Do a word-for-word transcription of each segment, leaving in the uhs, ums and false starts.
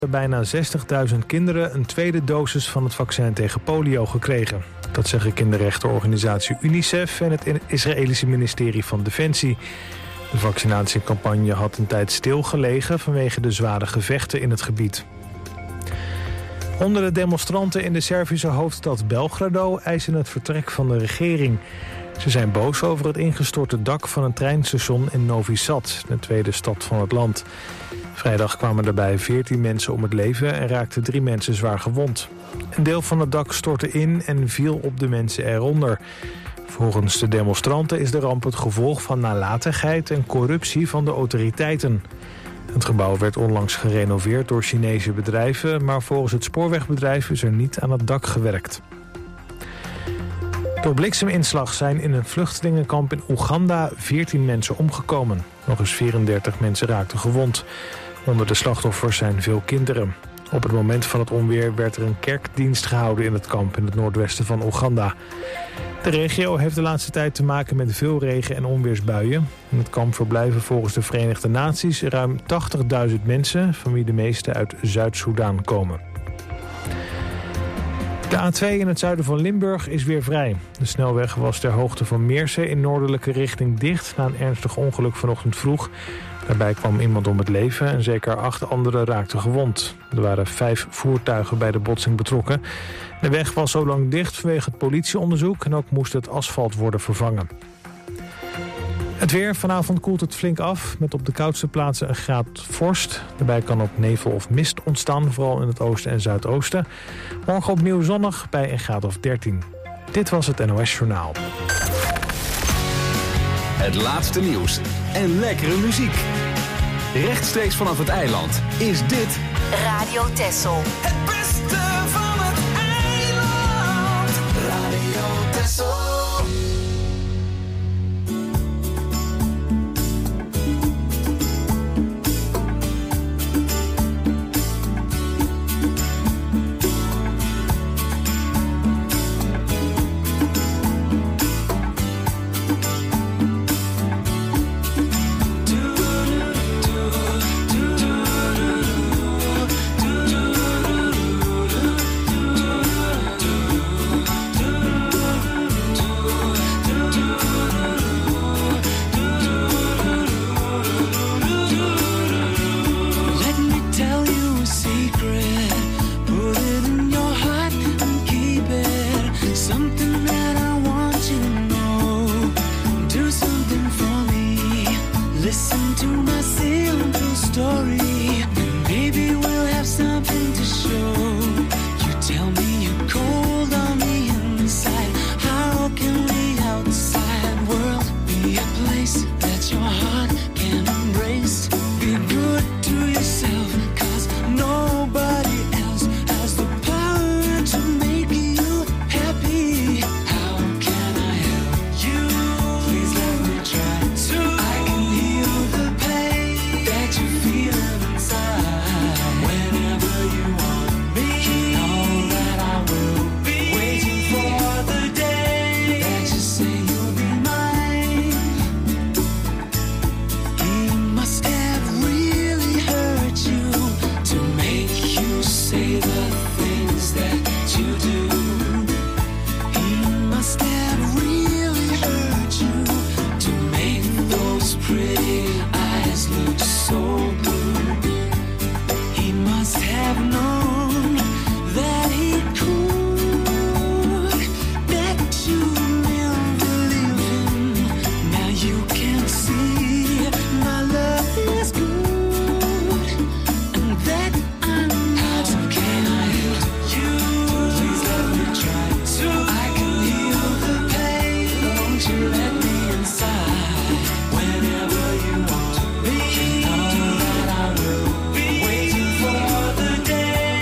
Bijna zestigduizend kinderen een tweede dosis van het vaccin tegen polio gekregen. Dat zeggen kinderrechtenorganisatie UNICEF en het Israëlische ministerie van Defensie. De vaccinatiecampagne had een tijd stilgelegen vanwege de zware gevechten in het gebied. Honderden demonstranten in de Servische hoofdstad Belgrado eisen het vertrek van de regering. Ze zijn boos over het ingestorte dak van een treinstation in Novi Sad, de tweede stad van het land. Vrijdag kwamen daarbij veertien mensen om het leven en raakten drie mensen zwaar gewond. Een deel van het dak stortte in en viel op de mensen eronder. Volgens de demonstranten is de ramp het gevolg van nalatigheid en corruptie van de autoriteiten. Het gebouw werd onlangs gerenoveerd door Chinese bedrijven, maar volgens het spoorwegbedrijf is er niet aan het dak gewerkt. Door blikseminslag zijn in een vluchtelingenkamp in Oeganda veertien mensen omgekomen. Nog eens vierendertig mensen raakten gewond. Onder de slachtoffers zijn veel kinderen. Op het moment van het onweer werd er een kerkdienst gehouden in het kamp in het noordwesten van Oeganda. De regio heeft de laatste tijd te maken met veel regen- en onweersbuien. In het kamp verblijven volgens de Verenigde Naties ruim tachtigduizend mensen, van wie de meeste uit Zuid-Soedan komen. De A twee in het zuiden van Limburg is weer vrij. De snelweg was ter hoogte van Meersen in noordelijke richting dicht na een ernstig ongeluk vanochtend vroeg. Daarbij kwam iemand om het leven en zeker acht anderen raakten gewond. Er waren vijf voertuigen bij de botsing betrokken. De weg was zo lang dicht vanwege het politieonderzoek en ook moest het asfalt worden vervangen. Het weer. Vanavond koelt het flink af, met op de koudste plaatsen een graad vorst. Daarbij kan ook nevel of mist ontstaan, vooral in het oosten en zuidoosten. Morgen opnieuw zonnig bij een graad of dertien. Dit was het N O S Journaal. Het laatste nieuws en lekkere muziek. Rechtstreeks vanaf het eiland is dit Radio Texel. Het beste van het eiland. Radio Texel. Waiting for the day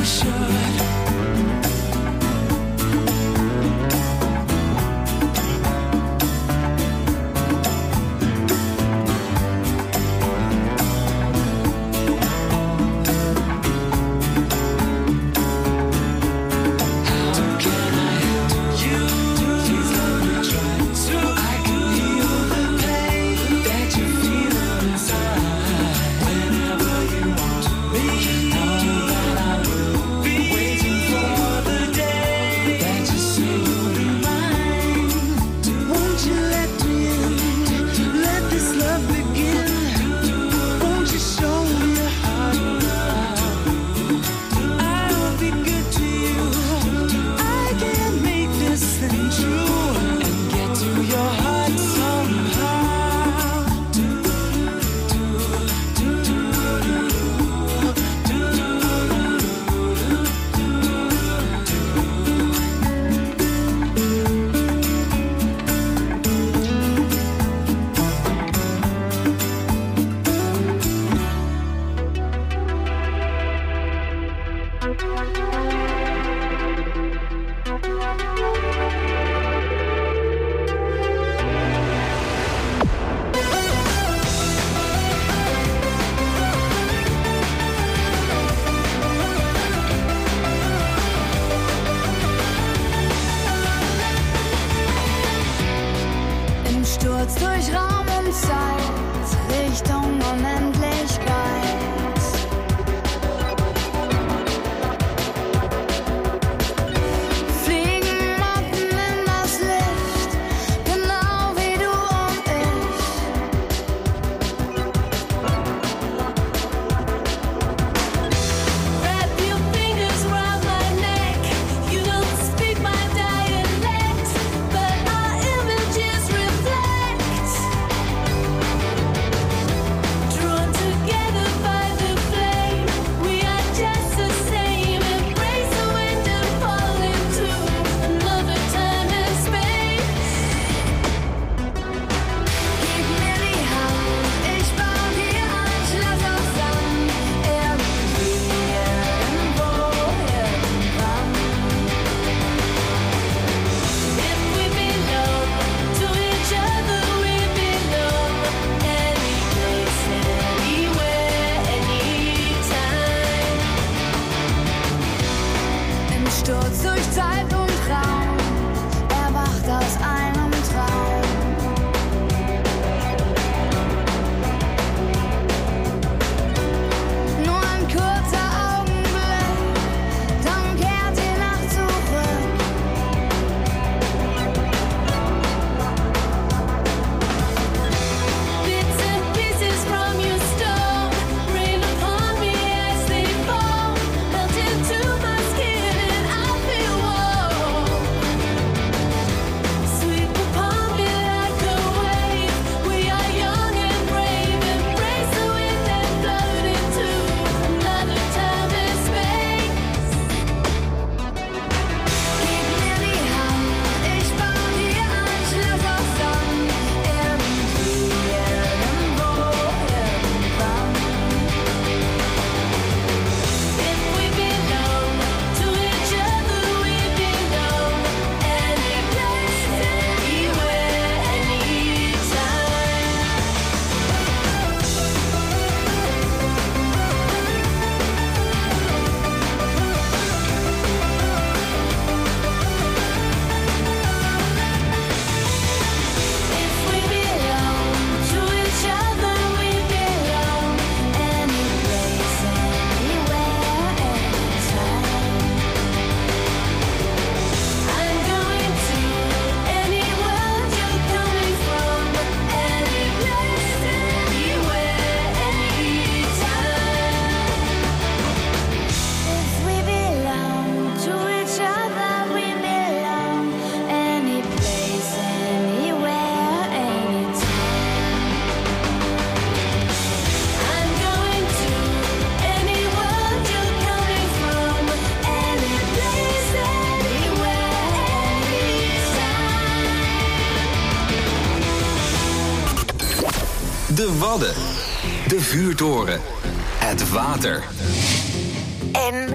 De Wadden. De vuurtoren. Het water. En Radio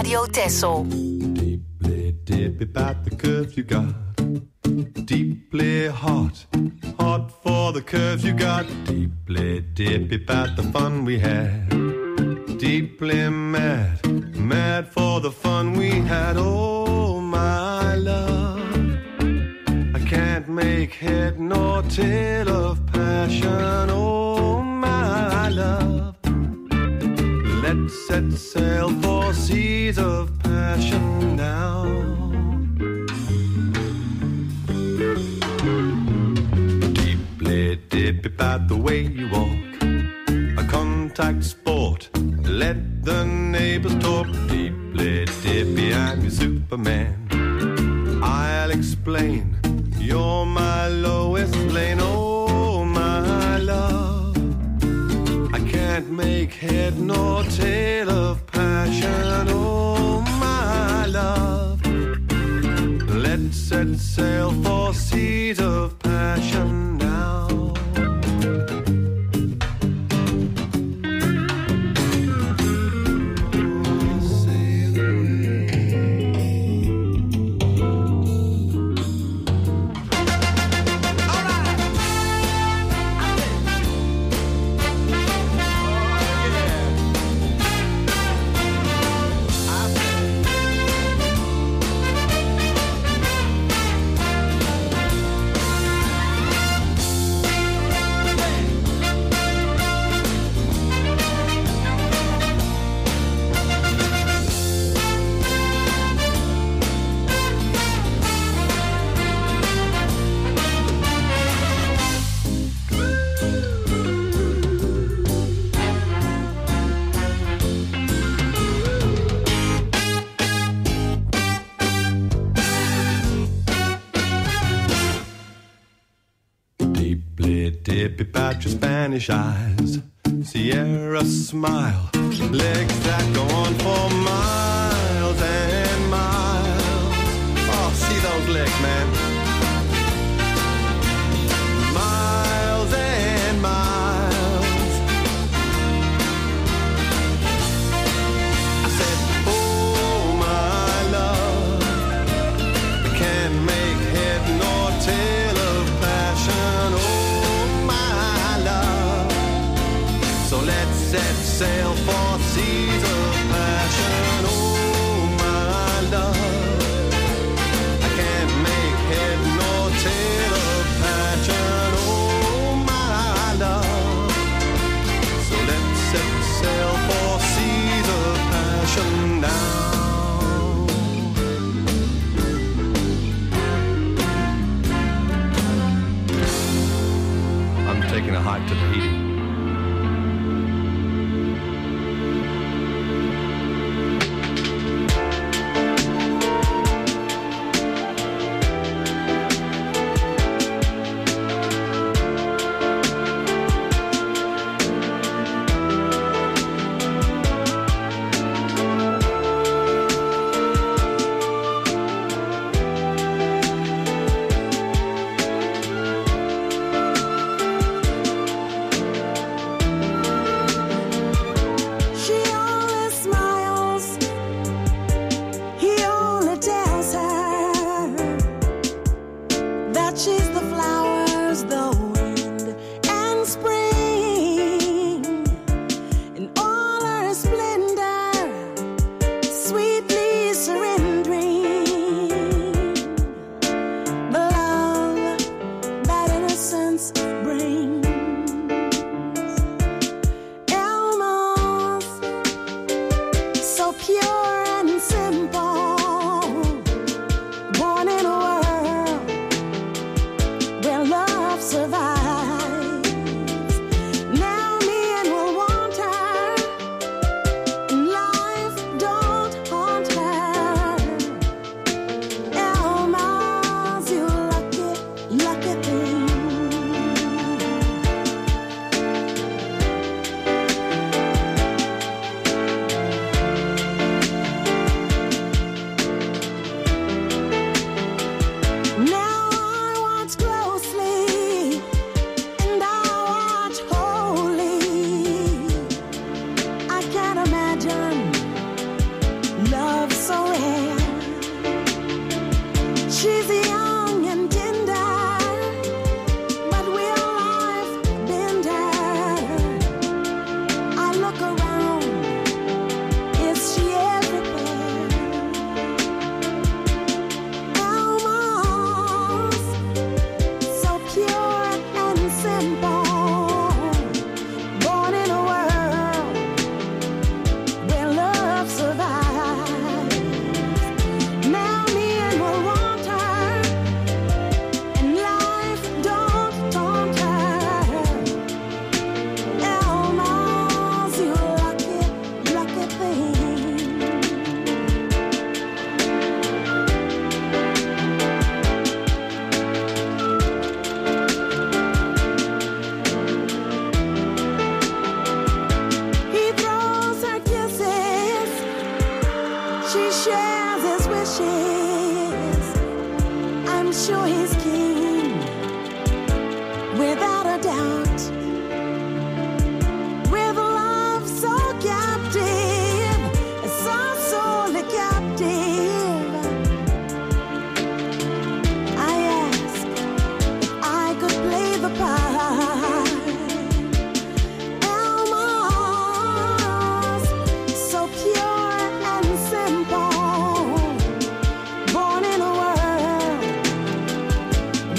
Radio Texel. Deeply dip about the curves you got. Deeply hot, hot for the curves you got. Deeply dip about the fun we had. Deeply mad, mad for the fun we had. Oh my love, I can't make head nor tail of passion. Oh my love, let's set sail for seas of passion now. Deeply dip about the way you walk, a contact sport. Let the neighbors talk. Deeply dippy, I'm your Superman. I'll explain, you're my Lois Lane. Oh my love, I can't make head nor tail of passion. Oh my love, let's set sail for seas of passion now. Dip about your Spanish eyes, Sierra smile, legs that go on for miles and miles. Oh, see those legs, man. Miles and miles. I said, oh my love, I can't make head nor tail of passion. Oh, so let's set sail for seas of passion. Oh my love, I can't make head shares his wishes. I'm sure he's king, without a doubt. With love so captive, so sorely captive, I ask if I could play the part. Elmo's so pure and simple, born in a world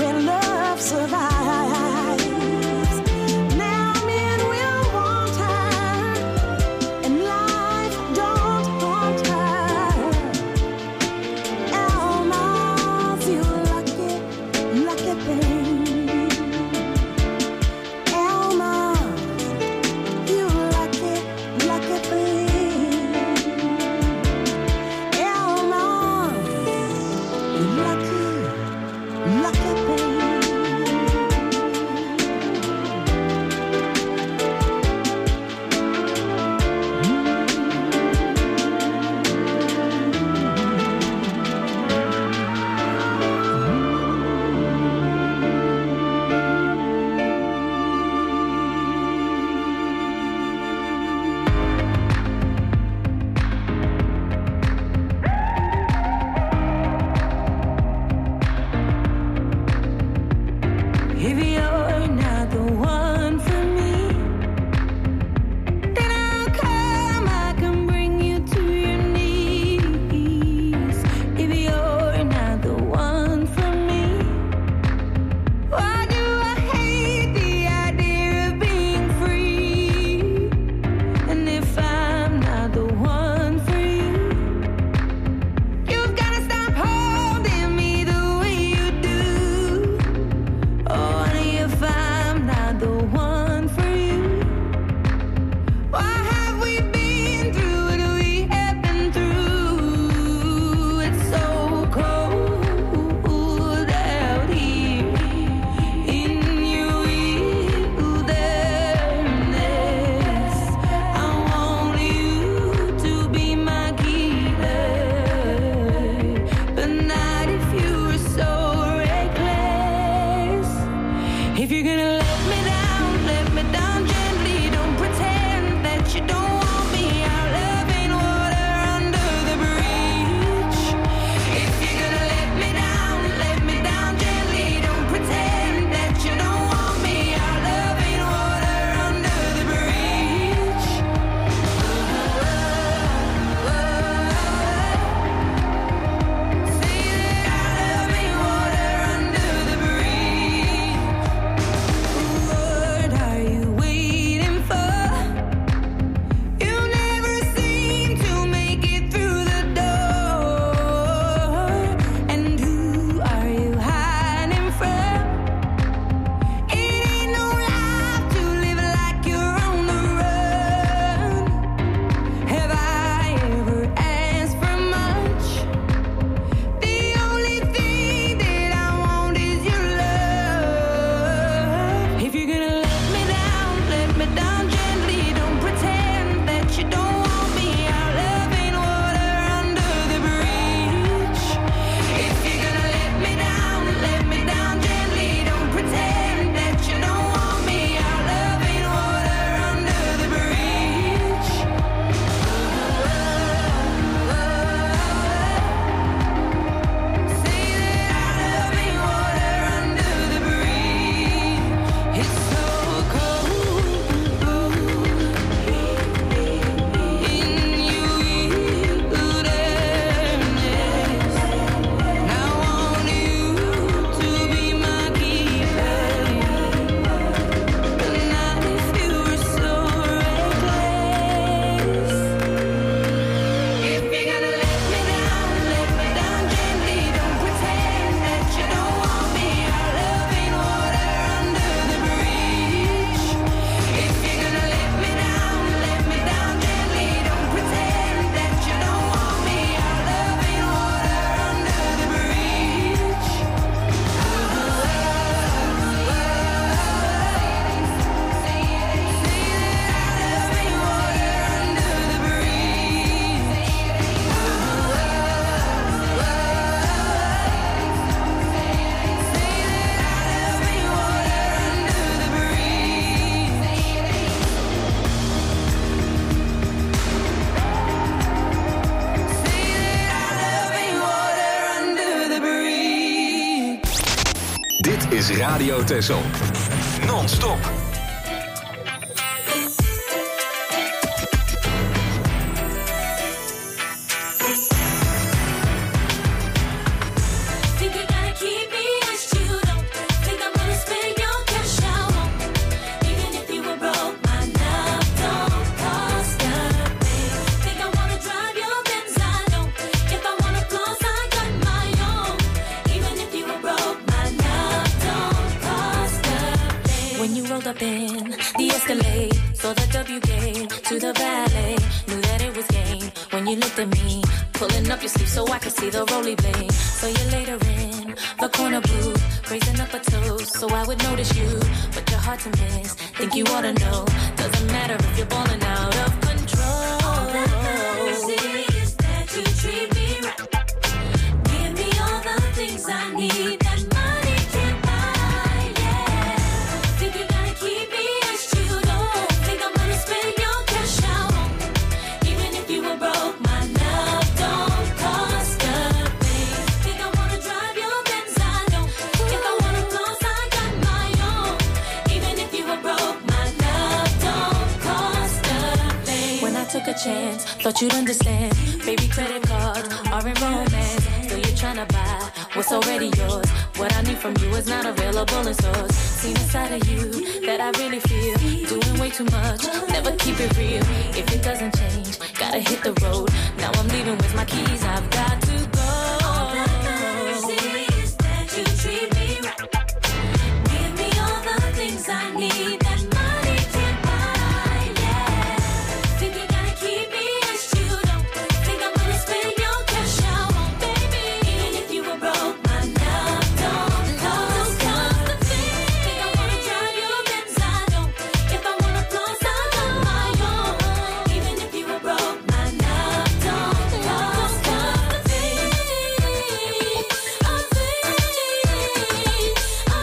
Dit is Radio Texel. Non-stop. Up in the Escalade, saw the W gate to the valet, knew that it was game when you looked at me, pulling up your sleeve so I could see the roly blade. So you later in the corner booth, raising up a toast so I would notice you, but you're hard to miss. Think you ought to know, doesn't matter if you're balling out of control. All that matters is that you treat me right. Give me all the things I need. That money can't buy. Yeah, think you got keep me as you don't think I'm gonna spend your cash out. Even if you were broke, my love don't cost a thing. Think I wanna drive your Benz, I don't. If I wanna close, I got my own. Even if you were broke, my love don't cost a thing. When I took a chance, thought you'd understand. Baby, credit cards are in romance. Still you're trying to buy what's already yours. What I need from you is not available in stores. Seen a side of you that I really feel. Doing way too much, never keep it real. If it doesn't change, gotta hit the road. Now I'm leaving with my keys, I've got to go. All that matters is that you treat me right. Give me all the things I need. That money can't buy, yeah. Think you gotta keep me as you don't. Think I'm gonna spend your cash out, baby. Even if you were broke, my love don't cost a thing. Think I wanna drive your Benz, I don't. If I wanna close, I got my own. Even if you were broke, my love don't cost a thing. A thing, a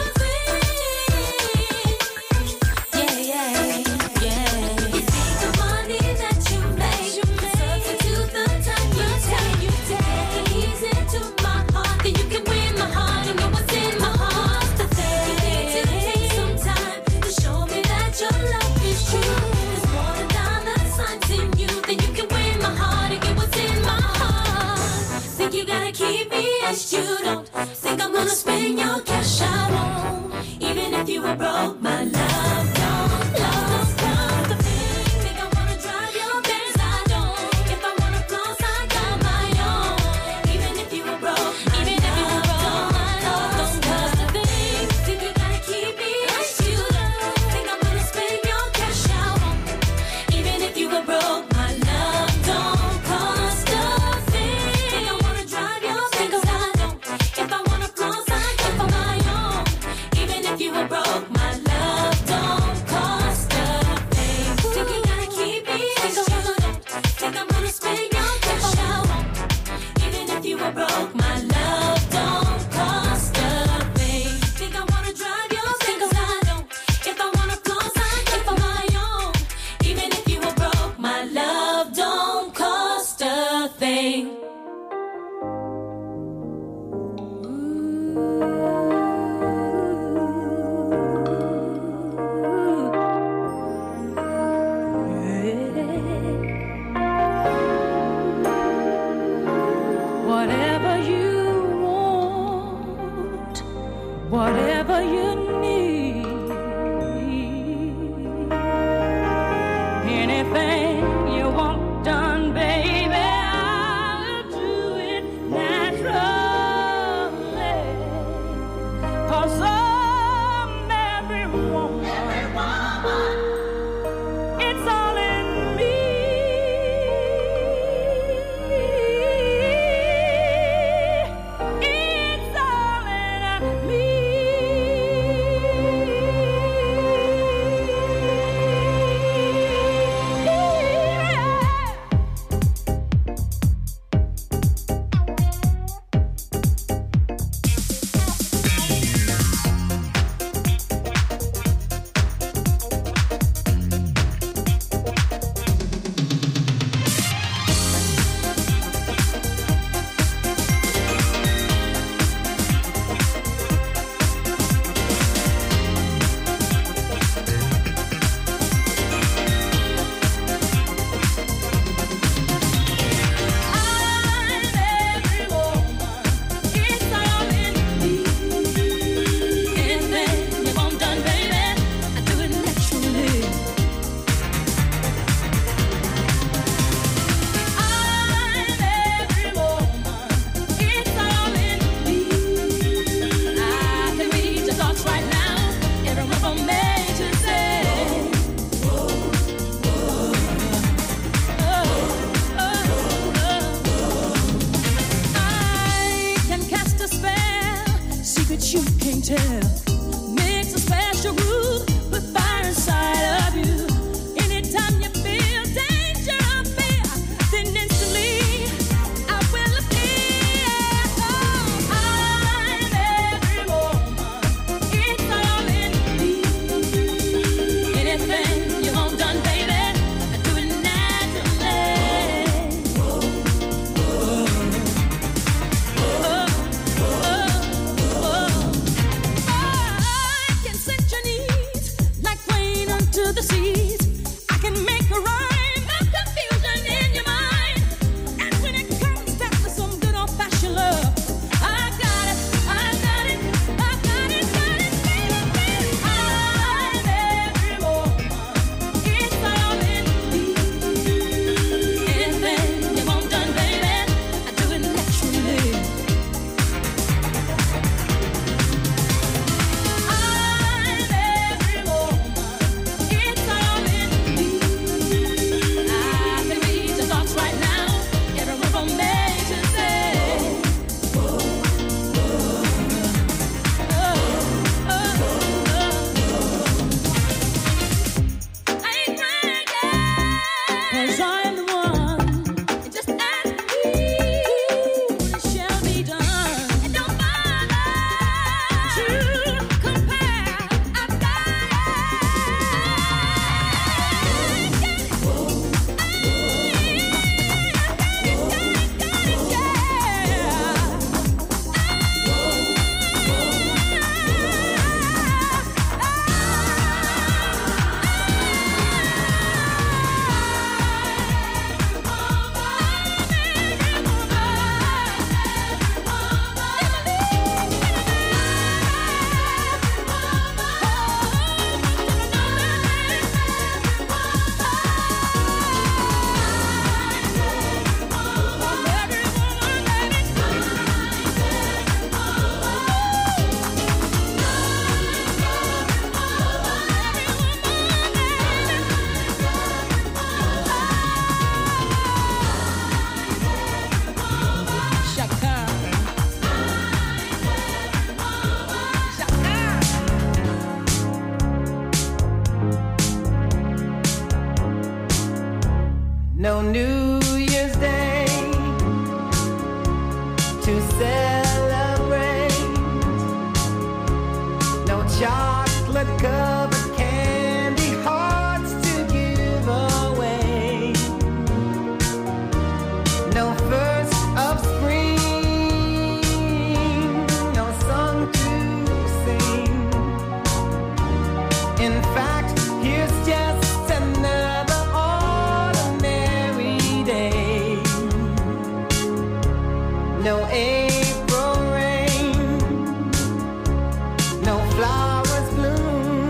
thing. Yeah, yeah, yeah. You think the money that you make, substitute the time you take. You take the keys into my heart, then you can win my heart and know what's in my heart. The thing you need to take some time to show me that your love is true. There's more than dollar signs in you, then you can win my heart and get what's in my heart. Think you gotta keep me as you don't. Think I'm gonna spend your cash, I won't. Even if you were broke, my love don't love cost a thing. Think I wanna drive your Benz, I don't. If I wanna close, I got my own. Even if you were broke, even if you were broke, my love don't cost a thing. Think you gotta keep me as you don't. Think I'm gonna spend your cash, I won't. Even if you were broke, my love don't cost a thing. Think I wanna drive your Benz, I don't. If I wanna close, I got my own. Even if you were broke, my love don't cost a thing. Think you gotta keep me as you don't. Think I'm gonna spend your cash, I won't. Even if you were broke, my love don't cost a thing. Think I wanna drive your Benz, I don't. If I wanna close, I got my own. Even if you were broke, my love don't cost a thing. Whatever you want, whatever you need, anything you want done, baby, I'll do it naturally. 'Cause I'm every woman, it's all in me. It's all in me. tell. Makes a special groove, put fire inside of you. Anytime you feel danger or fear, then instantly I will appear. Oh, I'm every woman, it's all in me. Anything you want done, baby, I do it naturally. Oh, oh, oh, I can set your needs like rain unto the seas. I can make a rhyme of confusion in your mind. And when it comes down to some good old-fashioned love, I got it, I got it, I got it, got it, baby, baby. I'm every woman, it's all in me. Anything you want done, baby, I do it naturally. I'm every woman, it's all in me. I can read your thoughts right now, every word from A to Z. Oh, oh, oh, oh. I ain't crying yet, 'cause I'm the one. And just ask me, it shall be done. And don't bother to compare. I've got it. No New Year's Day to celebrate. No chocolate covered candy hearts to give away. No first of spring, no song to sing. In fact, here's just another ordinary day. No April rain, no flowers bloom,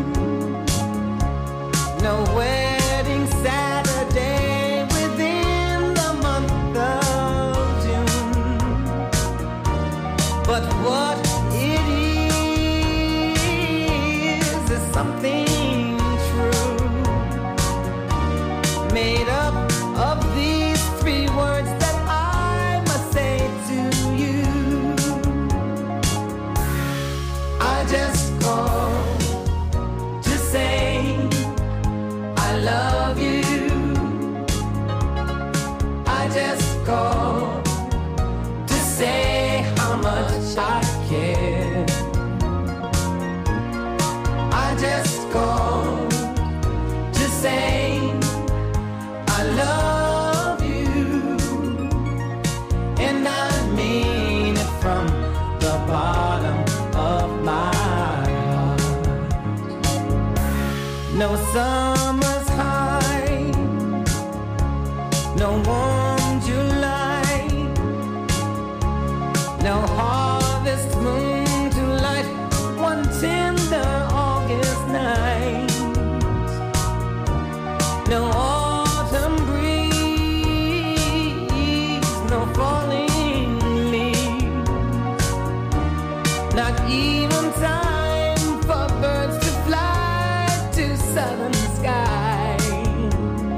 no wedding Saturday within the month of June. But what it is is something true, made up of these three words that I must say to you. I just called to say I love you. I just called to say how much I care. I just called to say I love you, and I mean it from the bottom of my heart. No summer's high, no warm July, no harvest moon to light one tender August night. No autumn breeze, no falling leaves, not even time for birds to fly to southern skies.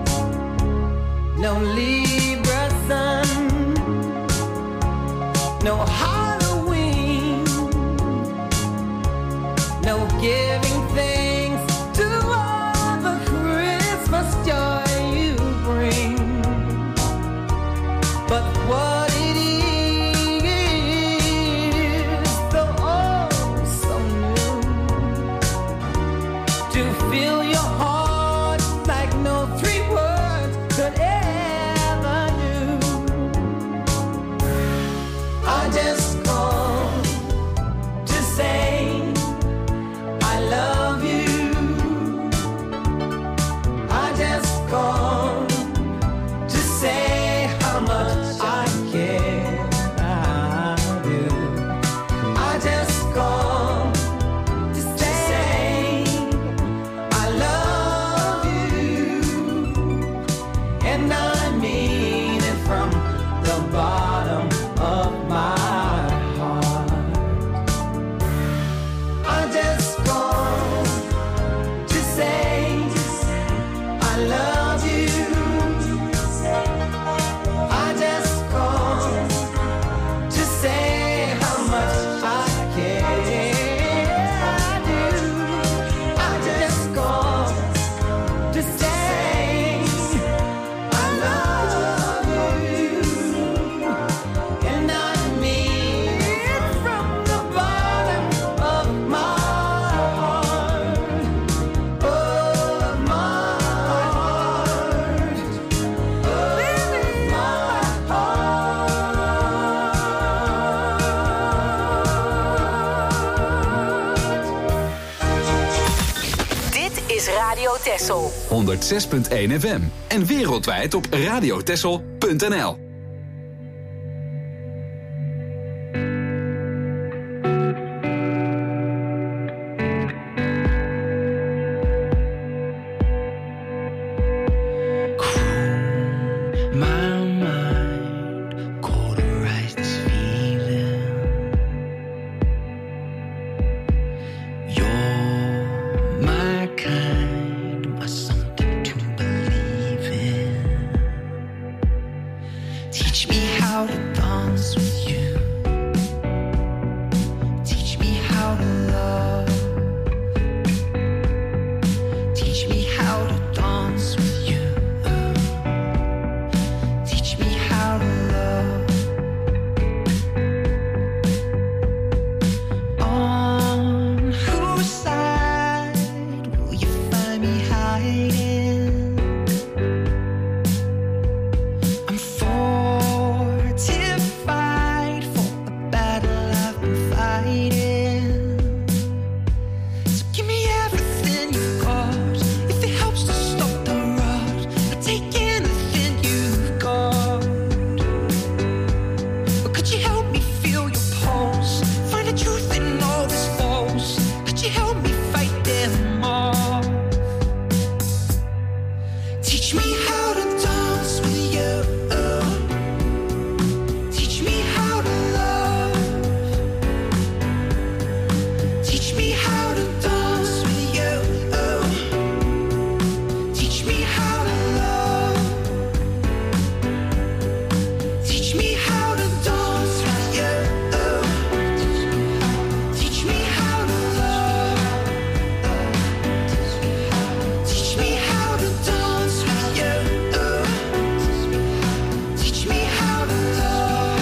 No Libra sun, no Halloween, giving thanks to all the Christmas joy you bring. But what it is, so oh so new, to fill your heart like no three words could ever do. I just called to say I love you. I just called to say how much I care. I do. I just called to say I love you, and I mean it from the bottom of my heart. I just called to say I love you. I just called to say how much I care. I do. I just called to say I love you, and I mean it from the bottom of my heart, of my heart, of my heart. Dit is Radio Texel. honderdzes punt één F M. En wereldwijd op radiotexel punt n l. My mind cauterized this feeling. You're my kind, my something to believe in. Teach me how to dance with you. Teach me how to love. Teach me how to dance with you. Teach me how to love. On whose side will you find me hiding? I'm fortified for a battle I've been fighting. So give me everything you got. If it helps to stop the rot, I'll take anything you've got. But could you help me feel your pulse? Find the truth in all this false. Could you help me fight them off? Teach me how to dance with you. Teach me how to love. Teach me how to dance with you. Teach me how to love. Teach me how to dance with you. Teach me how to love. Teach me how to dance with you. Teach me how to love.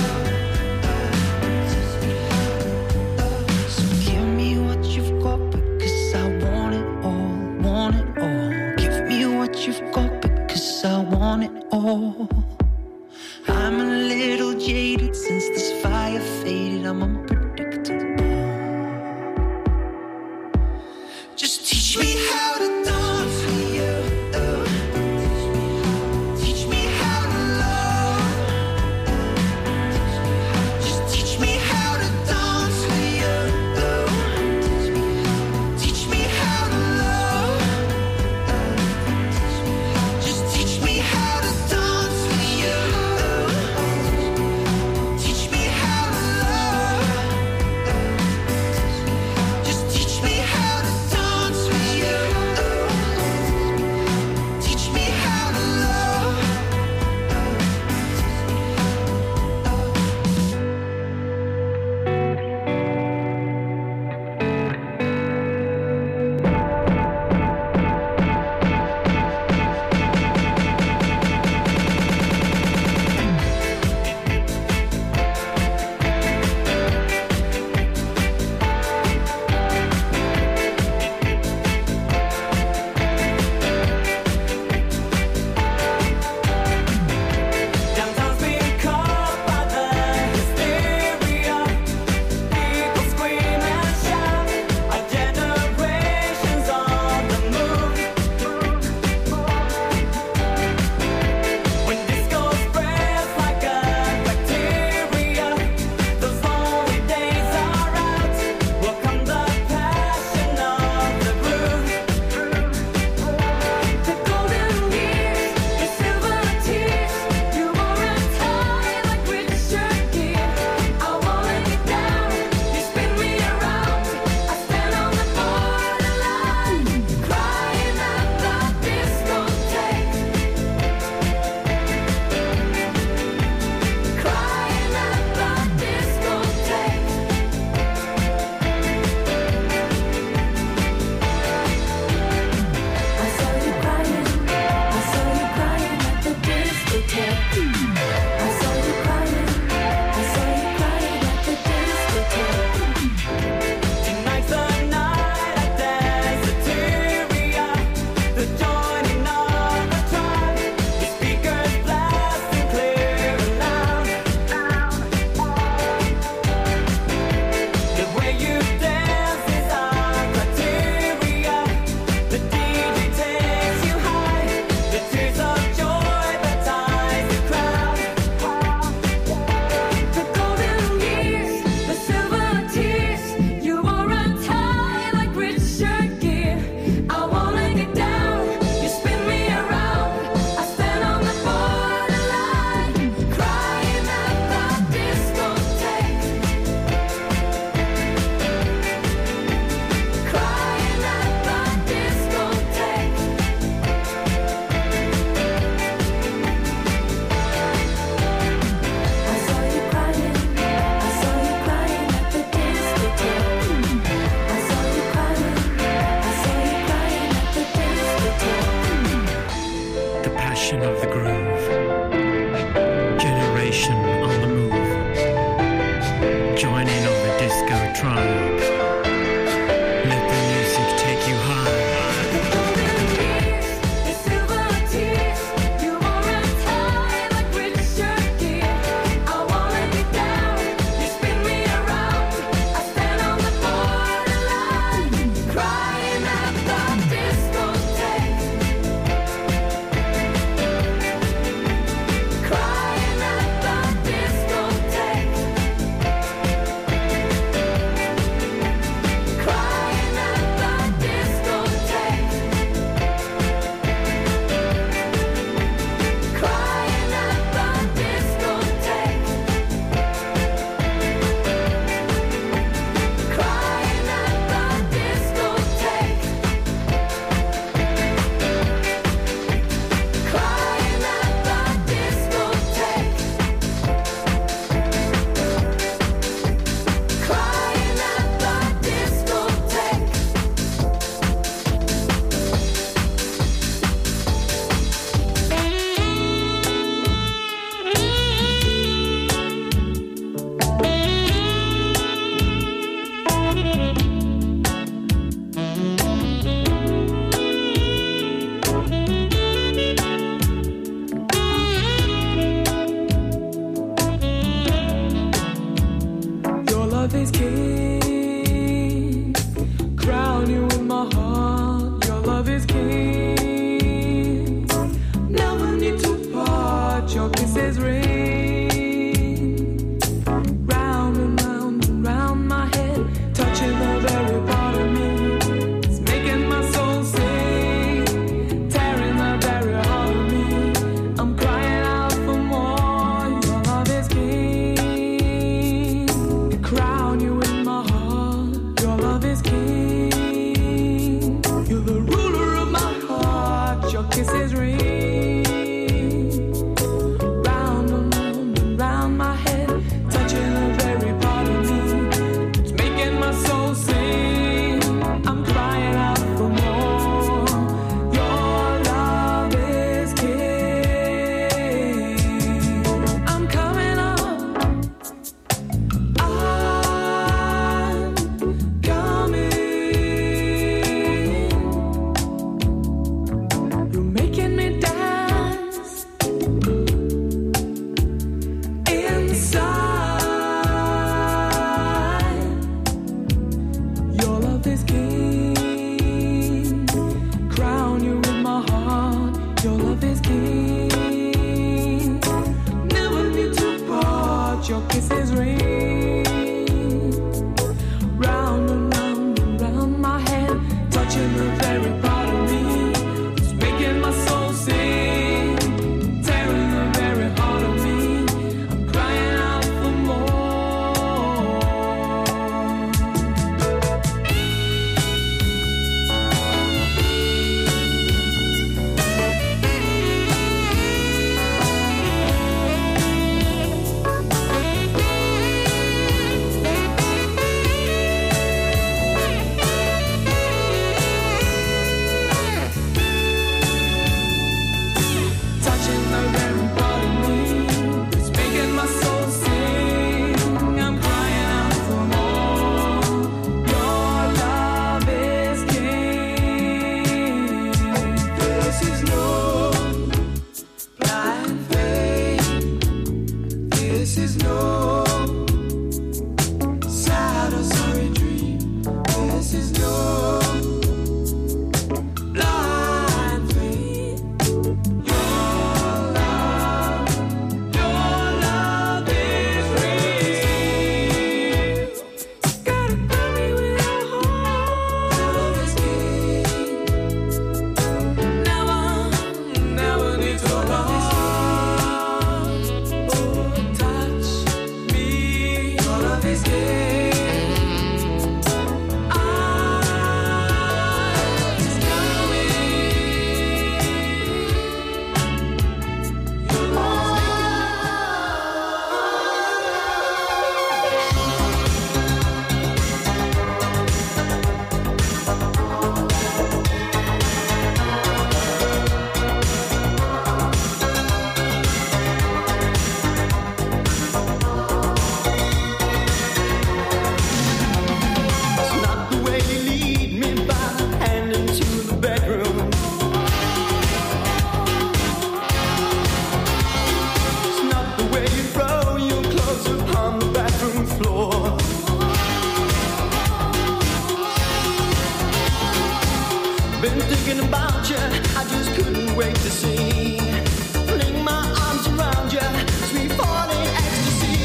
So give me what you've got because I want it all, want it all. Give me what you've got because I want it all. I'm a little jaded since this fire faded. I'm unpredictable. Just teach me how to dance with you. Teach me how to love. Just teach me how to dance with you. Teach me how to love. Just teach me how to dance with you. Teach me how to love. is king. Crown you in my heart. Your love is king. Never need to part. Your kisses ring. Round and round and round my head, touching the very part of me. It's making my soul sing, tearing the very heart of me. I'm crying out for more. Your love is king. Crown you in my heart. Your love is king. You're the ruler of my heart. Your kisses ring. Round and round and round my head, touching the very part of me. It's making my soul sing. I'm crying out for more. Your love is king. I'm coming up. I'm coming. You're making me dance inside. Your love is king. Crown you in my heart. Your love is king. Never need to part. Your kisses ring. Round and round and round my head, touching the very part of me. It's making my soul sing, tearing the very heart of me. I'm crying out for more. Touching the very part of me. It's making my soul sing. I'm crying out for more. Your love is king. This is no blind faith. This is no sad or sorry dream. This is no blind faith. Your love, your love is real. Gotta find me with your heart. Your love is king. Never, never need to love. Oh, touch me. Your love is king. I'm coming. Your love is It's not the way you lead me by the hand into the bedroom. It's not the way you throw your clothes upon the bathroom floor. Been thinking about you, I just couldn't wait to see. Fling my arms around you, sweet falling ecstasy.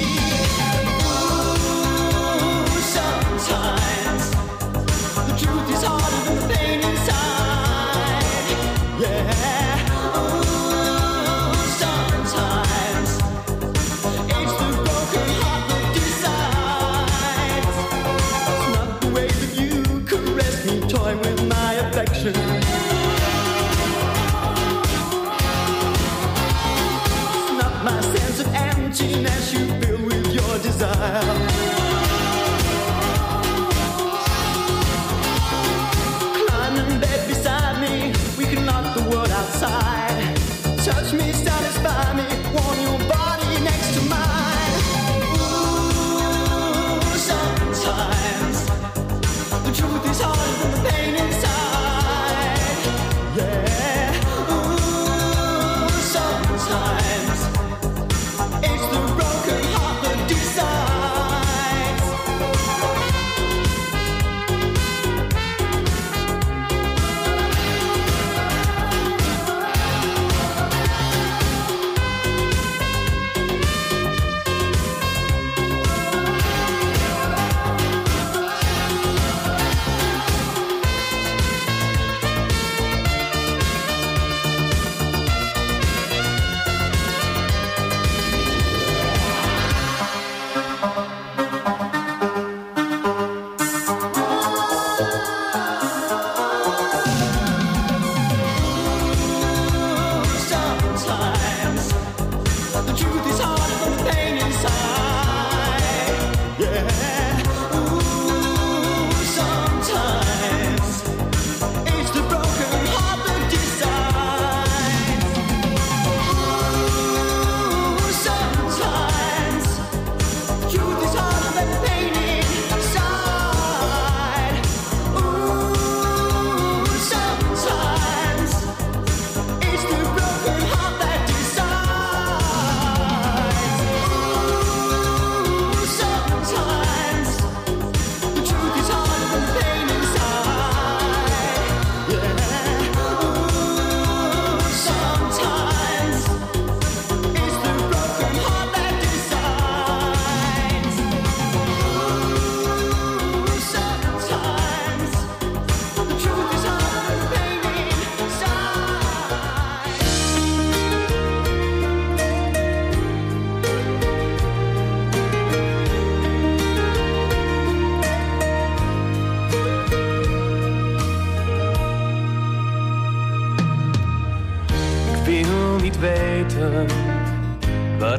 Ooh, sometimes the truth is harder than the pain inside. Yeah. Ooh, sometimes it's the broken heart that decides. It's not the way that you caress me, toy with my affection.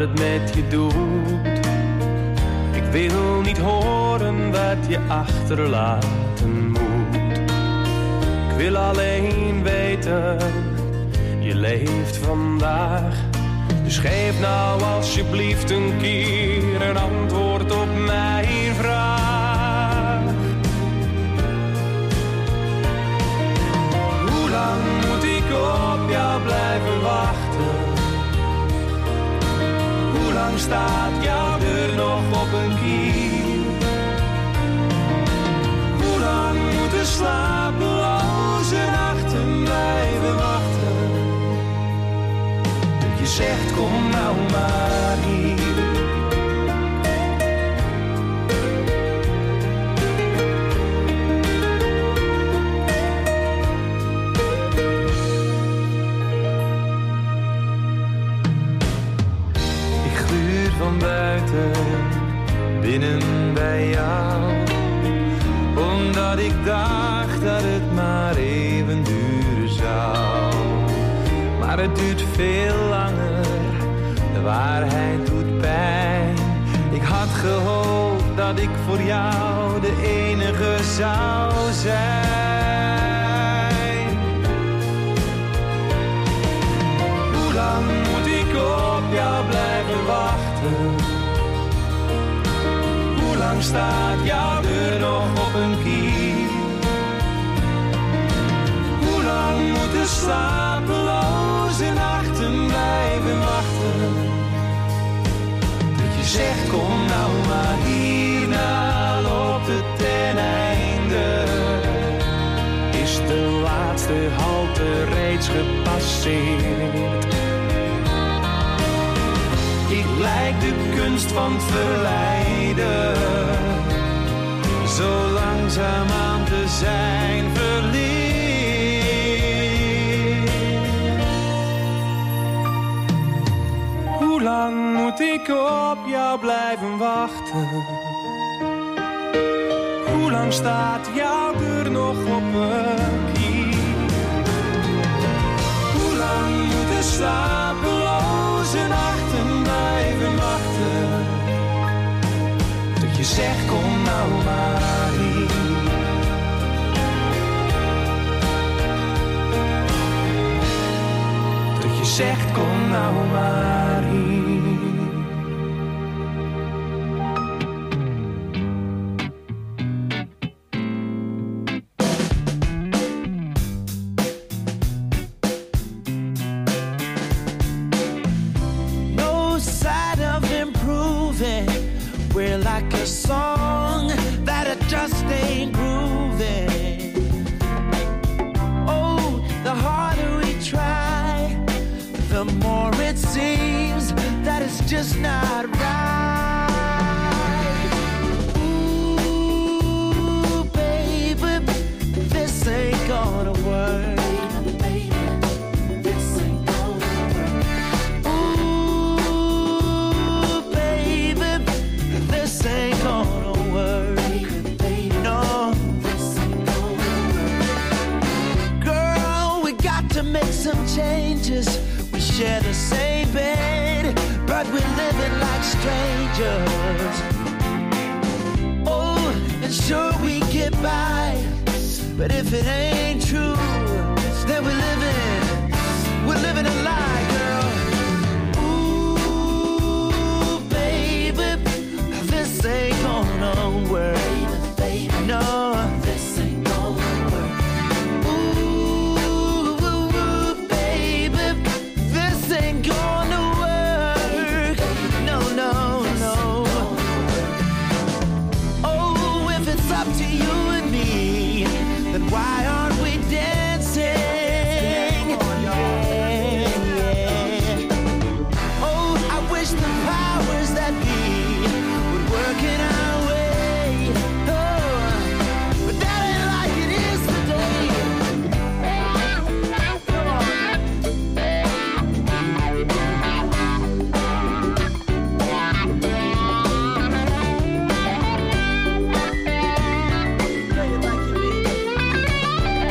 het met je doet. Ik wil niet horen wat je achterlaten moet. Ik wil alleen weten, je leeft vandaag. Dus geef nou alsjeblieft een keer een antwoord op mijn vraag. Hoe lang moet ik op jou blijven wachten? Hoe lang staat jouw deur nog op een kier? Hoe lang moeten slapeloze nachten blijven wachten? Dat je zegt kom nou maar hier. Van buiten, binnen bij jou. Omdat ik dacht dat het maar even duren zou. Maar het duurt veel langer, de waarheid doet pijn. Ik had gehoopt dat ik voor jou de enige zou zijn. Hoe lang moet ik op jou blijven wachten? Hoe lang staat jouw deur nog op een kier? Hoe lang moeten slapeloze nachten blijven wachten? Dat je zegt kom nou maar hierna loopt het ten einde. Is de laatste halte reeds gepasseerd? Ik lijk de kunst van het verleiden, zo langzaamaan te zijn verleerd. Hoe lang moet ik op jou blijven wachten? Hoe lang staat jouw deur nog op een kier? Hoe lang moeten slapeloze nachten blijven wachten? Dat je zegt kom nou maar hier. Dat je zegt kom nou maar hier. We're like a song that it just ain't grooving. Oh, the harder we try, the more it seems that it's just not right. Ooh, baby, this ain't gonna work. Some changes, we share the same bed, but we're living like strangers. Oh, and sure we get by, but if it ain't true, then we're living, we're living a lie, girl. Ooh, baby, this ain't gonna work. No. Why aren't we dancing? Yeah, yeah. Oh, I wish the powers that be would work in our way. Oh, but that ain't like it is today. Come on. Play it like you mean it.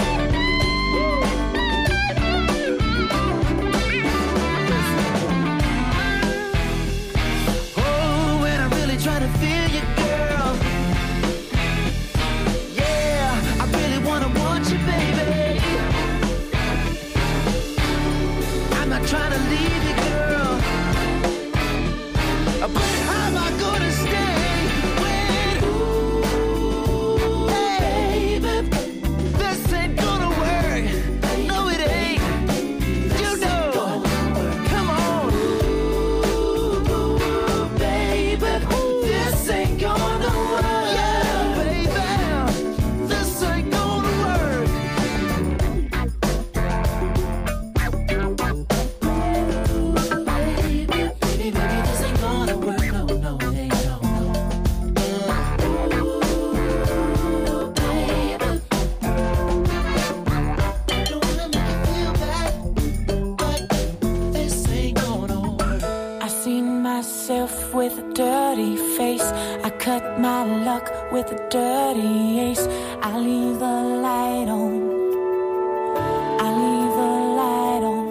my luck with a dirty ace. I leave the light on. I leave the light on.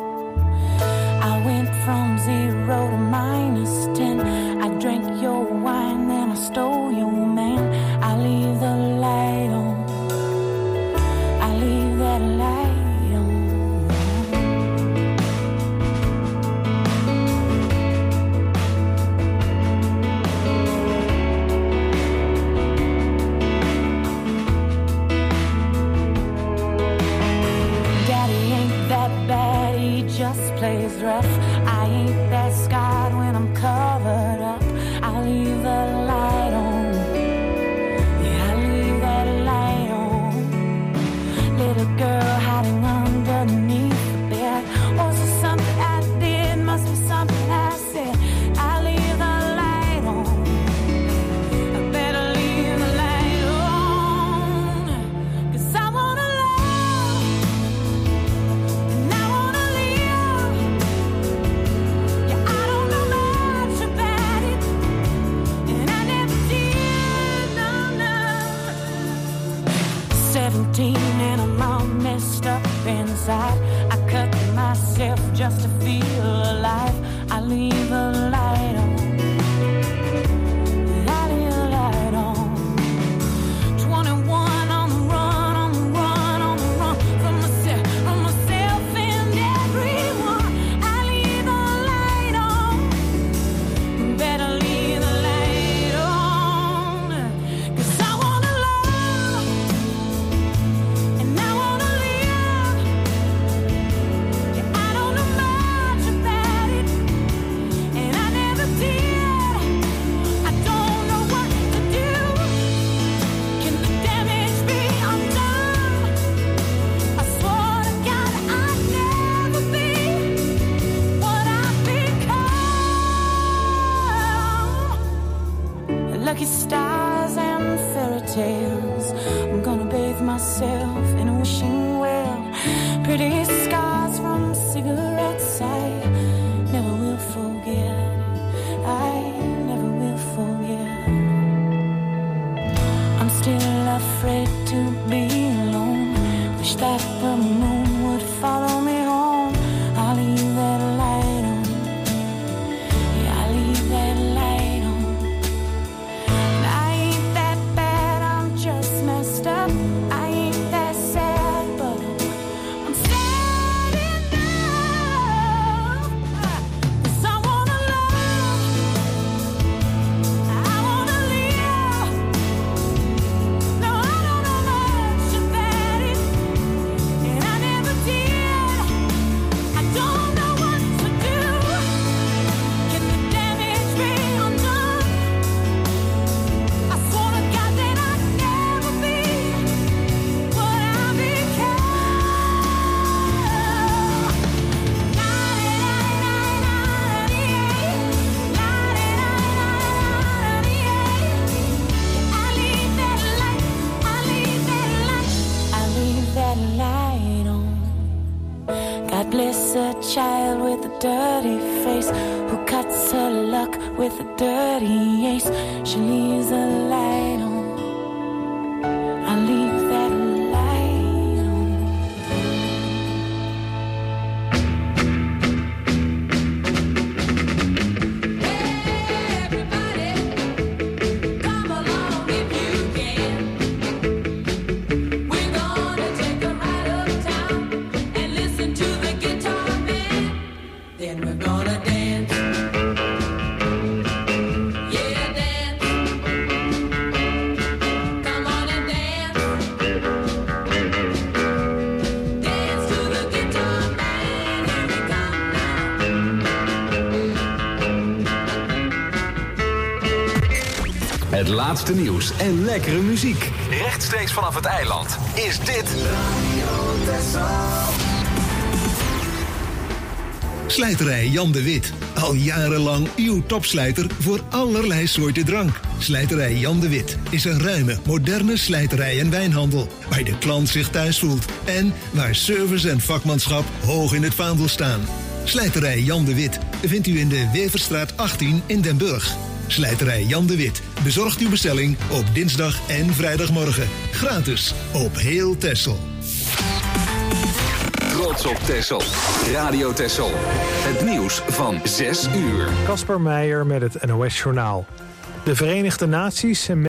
I went from zero to minus ten. I drank your wine, then I stole your man. I leave the light on. I leave that light on. Daddy ain't that bad, he just plays rough. I ain't that scarred when I'm covered up. I leave the light on. Yeah, I leave that light on. Little girl hiding underneath the bed. Was it something I did? Must be something I said. I leave the light on. I better leave the light on. 'Cause I wanna love and I wanna live. Yeah, I don't know much about it, and I never did, no, no. Seventeen and I'm all messed up inside. I cut myself just to feel alive. I leave the light on. I leave the light on. Twenty-one on the run, on the run, on the run from myself, from myself and everyone. I leave the light on. Better leave the light on. 'Cause I wanna love and I wanna live. Yeah, I don't know much about it, and I never did. I don't know what to do. Can the damage be undone? I swore to God I'd never be what I've become. Lucky stars and fairy tales. I'm gonna bathe myself in a wishing well. Pretty scars from cigarettes I never will forget. I never will forget. I'm still afraid to be alone. Wish that the moon would follow me home. I'll leave that light on. Yeah, I'll leave that light on. And I ain't that bad, I'm just messed up. I ain't that sad, but I'm sad enough. 'Cause I wanna love, I wanna live. No, I don't know much about it, and I never did. I don't know what to do. Can the damage be undone? I swore to God that I'd never be what I I leave that light on. God bless a child with a dirty face who cuts her luck with a dirty ace. She leaves a light on. I leave that light on. Then we're gonna dance. Yeah, dance. Come on and dance. Dance to the guitar man. Here we come now. Het laatste nieuws en lekkere muziek. Rechtstreeks vanaf het eiland is dit Radio Texel. Slijterij Jan de Wit. Al jarenlang uw topslijter voor allerlei soorten drank. Slijterij Jan de Wit is een ruime, moderne slijterij en wijnhandel. Waar de klant zich thuis voelt. En waar service en vakmanschap hoog in het vaandel staan. Slijterij Jan de Wit vindt u in de Weverstraat achttien in Den Burg. Slijterij Jan de Wit bezorgt uw bestelling op dinsdag en vrijdagmorgen. Gratis op heel Texel. Trots op Texel. Radio Texel. Het nieuws van zes uur. Kasper Meijer met het N O S Journaal. De Verenigde Naties en